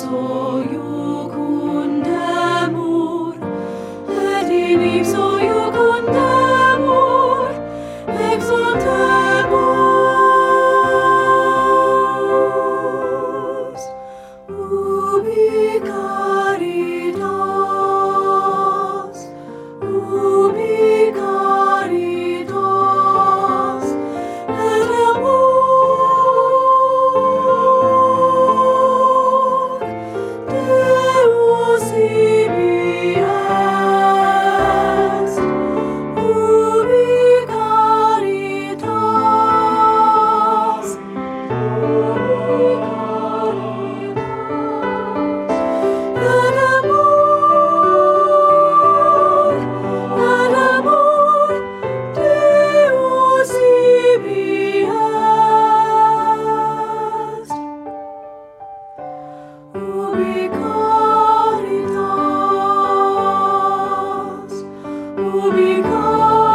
ipso iucundemur, et in ipso iucundemur exultemus. Ubi caritas, ubi caritas, et amor Deus ibi est. Ubi caritas, ubi caritas, et amor Deus ibi est. Ubi caritas, ubi caritas.